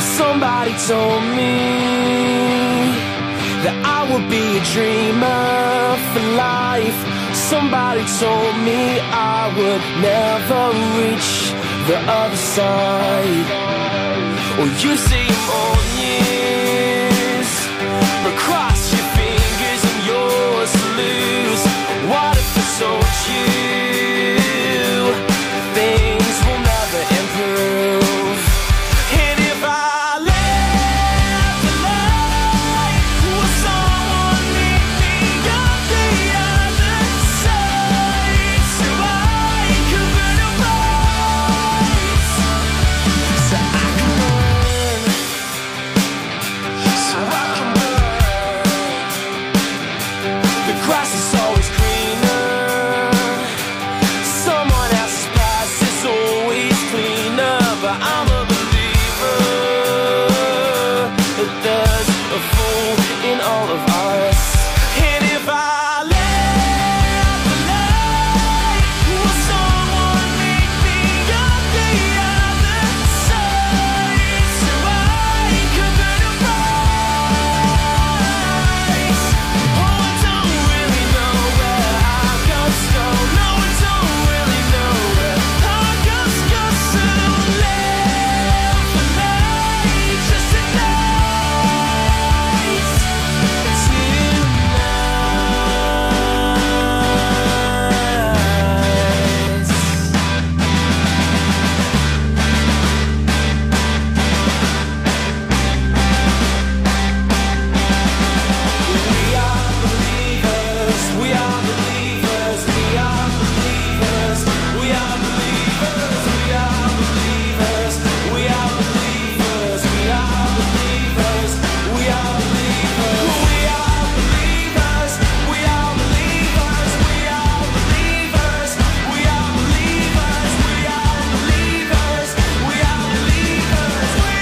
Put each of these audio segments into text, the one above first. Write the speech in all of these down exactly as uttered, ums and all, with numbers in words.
Well, somebody told me that I would be a dreamer for life. Somebody told me I would never reach the other side. Well, you see them all years, but cross your fingers and yours to lose. What if I told you things will never improve? And if I lived a life, will someone meet me on the other side, so I could burn a bright, so I can burn, so I can burn. The grass is always greener, someone else's past is always cleaner, but I'm a believer that there's a fool in all of us. And if I lived a life, will someone meet me on the other side, so I could burn a bright. Oh, I don't really know where I gotta go. No, I don't really know where I gotta go. So live the night, just tonight, we are believers, we are believers, we are believers, we are believers, we are believers, we are believers, we are believers, we are believers, we are believers, we are believers, we are believers, we are believers, we are believers, we are believers, we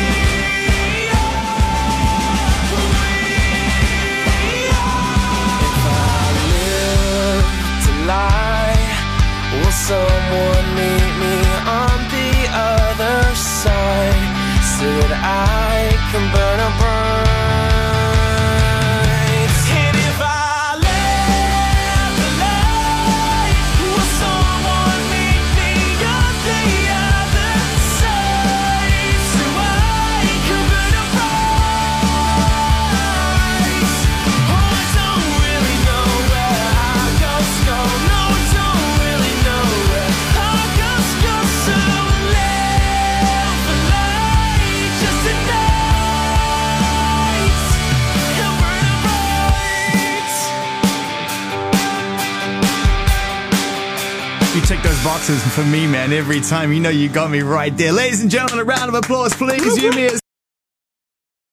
to lie. Will someone meet me on the other side, so that I can burn a bright? And if I lived a life, will someone meet me on the other side, so I can burn a bright? Oh, I don't really know where I gotta go. No, I don't really know where I gotta go. So live the light, just tonight, and burn a bright. You tick those boxes for me, man, every time. You know you got me right there. Ladies and gentlemen, a round of applause, please. You, me,